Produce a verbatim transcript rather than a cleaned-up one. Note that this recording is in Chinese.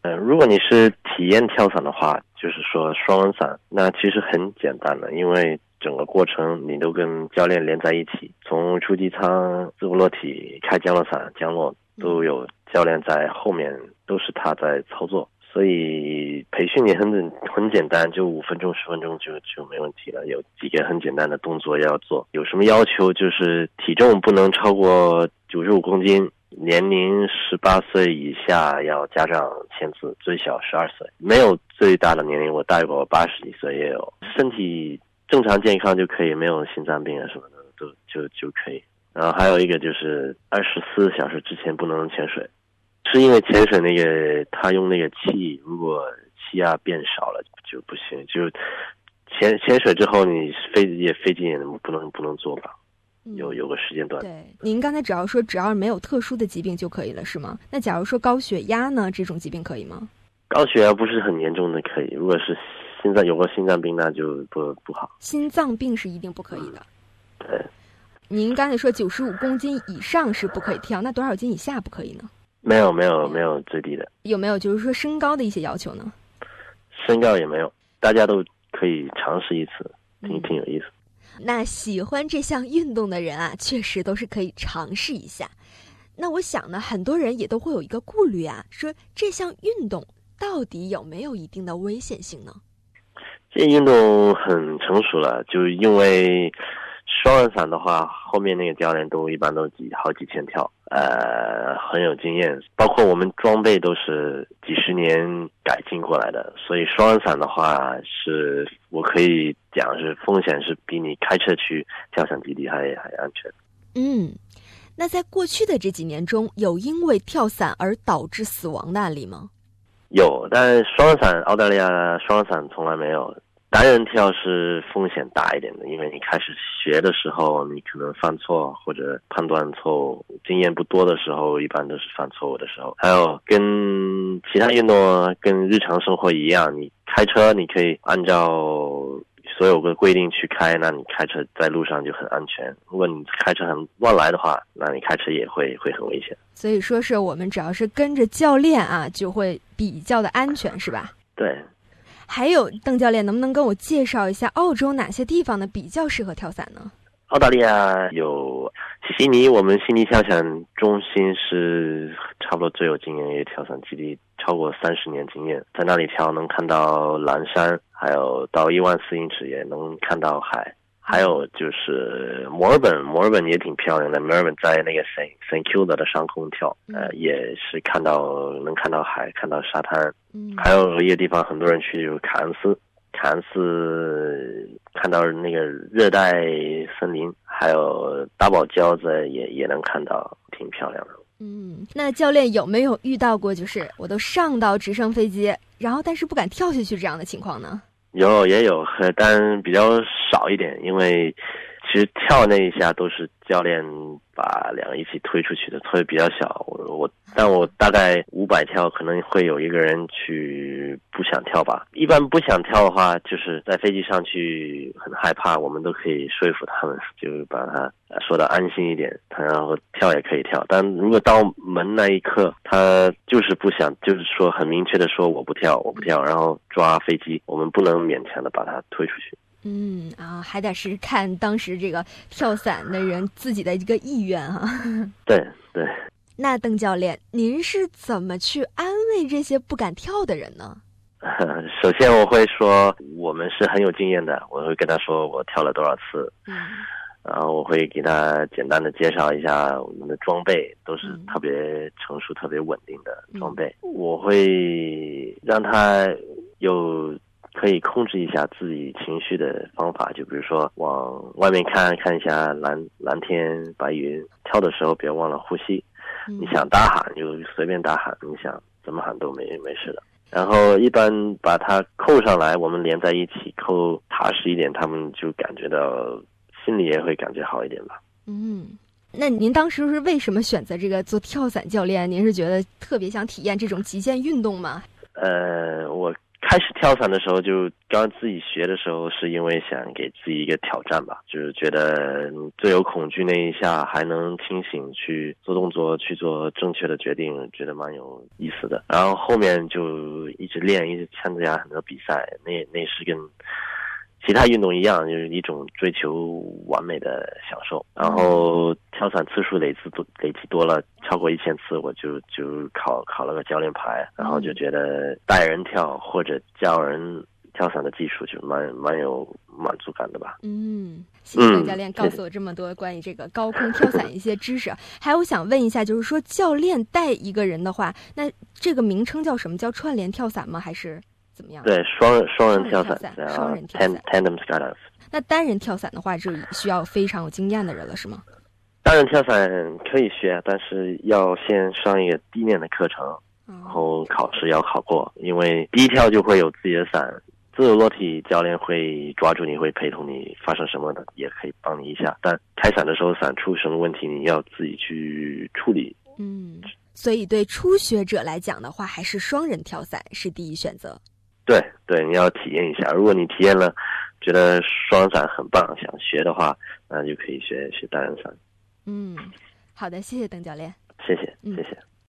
呃，如果你是体验跳伞的话，就是说双人伞，那其实很简单的，因为整个过程你都跟教练连在一起，从出机舱、自不落体、开降落伞、降落都有教练在后面，都是他在操作。所以培训也很很简单，就五分钟十分钟就就没问题了。有几个很简单的动作要做。有什么要求？就是体重不能超过九十五公斤，年龄十八岁以下要家长签字，最小十二岁。没有最大的年龄，我带过八十几岁也有。身体正常健康就可以，没有心脏病啊什么的都就就可以。然后还有一个就是二十四小时之前不能潜水。是因为潜水那个他用那个气，如果气压变少了就不行，就潜潜水之后你飞也飞机也不能不能坐吧，有有个时间段。 对，您刚才只要说只要没有特殊的疾病就可以了是吗？那假如说高血压呢，这种疾病可以吗？ 高血压不是很严重的可以，如果是心脏有过心脏病那就不不好。 心脏病是一定不可以的。 嗯、对。 您刚才说九十五公斤以上是不可以跳，那多少斤以下不可以呢？ 没有没有没有最低的。 有没有就是说身高的一些要求呢？ 身高也没有，大家都可以尝试一次，挺挺有意思。 那喜欢这项运动的人啊，确实都是可以尝试一下。那我想呢，很多人也都会有一个顾虑啊，说这项运动到底有没有一定的危险性呢？ 这运动很成熟了，就因为双人伞的话，后面那个教练都一般都几好几千跳，呃，很有经验。包括我们装备都是几十年改进过来的，所以双人伞的话，是我可以讲是风险是比你开车去跳伞基地还还安全。 嗯，那在过去的这几年中，有因为跳伞而导致死亡的案例吗？ 有，但双人伞澳大利亚双人伞从来没有。单人跳是风险大一点的，因为你开始学的时候你可能犯错或者判断错误，经验不多的时候一般都是犯错误的时候。还有跟其他运动跟日常生活一样，你开车你可以按照所有的规定去开，那你开车在路上就很安全。如果你开车很乱来的话，那你开车也会会很危险。 所以说是我们只要是跟着教练啊，就会比较的安全是吧？ 对。 还有邓教练能不能跟我介绍一下澳洲哪些地方呢比较适合跳伞呢？ 澳大利亚有悉尼，我们悉尼跳伞中心是差不多最有经验的跳伞基地，超过三十年经验，在那里跳能看到蓝山，还有到一万四英尺也能看到海。还有就是墨尔本，墨尔本也挺漂亮的。墨尔本在那个 Saint Saint Kilda 的上空跳，呃，也是看到能看到海，看到沙滩。嗯，还有一个地方很多人去就是凯恩斯，凯恩斯看到那个热带森林，还有大堡礁在也也能看到，挺漂亮的。 嗯，那教练有没有遇到过就是我都上到直升飞机，然后但是不敢跳下去这样的情况呢？有也有，但比较少一点，因为其实跳那一下都是教练把两个一起推出去的，推比较小。我我但我大概五百跳，可能会有一个人去不想跳吧。一般不想跳的话，就是在飞机上去很害怕，我们都可以说服他们，就把他说的安心一点，他然后跳也可以跳。但如果到门那一刻，他就是不想，就是说很明确的说我不跳，我不跳，然后抓飞机，我们不能勉强的把他推出去。 嗯啊，还得是看当时这个跳伞的人自己的一个意愿哈、啊。 对对。 那邓教练，您是怎么去安慰这些不敢跳的人呢？ 首先我会说我们是很有经验的，我会跟他说我跳了多少次，嗯，然后我会给他简单的介绍一下我们的装备，都是特别成熟、特别稳定的装备。嗯、我会让他有可以控制一下自己情绪的方法，就比如说往外面看看一下蓝蓝天白云，跳的时候别忘了呼吸。你想大喊就随便大喊，你想怎么喊都没没事的。然后一般把它扣上来，我们连在一起扣踏实一点，他们就感觉到心里也会感觉好一点吧。 嗯，那您当时是为什么选择这个做跳伞教练？您是觉得特别想体验这种极限运动吗？ 呃，我开始跳伞的时候，就刚自己学的时候，是因为想给自己一个挑战吧，就是觉得最有恐惧那一下还能清醒去做动作，去做正确的决定，觉得蛮有意思的。然后后面就一直练，一直参加很多比赛，那那是跟其他运动一样，就是一种追求完美的享受。然后跳伞次数累积多累积多了，超过一千次，我就就考考了个教练牌，然后就觉得带人跳或者教人跳伞的技术就蛮蛮有满足感的吧。 嗯，谢谢邓教练告诉我这么多关于这个高空跳伞一些知识。还有我想问一下，就是说教练带一个人的话，那这个名称叫什么？叫串联跳伞吗？还是怎么样？ 对，双双人跳伞， 双人跳伞 ，tandem skydive。那单人跳伞的话，就需要非常有经验的人了，是吗？ 单人跳伞可以学，但是要先上一个地面的课程，然后考试要考过，因为第一跳就会有自己的伞，自由落体教练会抓住你，会陪同你，发生什么的也可以帮你一下。但开伞的时候伞出什么问题，你要自己去处理。 嗯，所以对初学者来讲的话，还是双人跳伞是第一选择。 对对，你要体验一下。如果你体验了，觉得双伞很棒，想学的话，那就可以学学单人伞。 嗯，好的，谢谢邓教练。 谢谢，谢谢。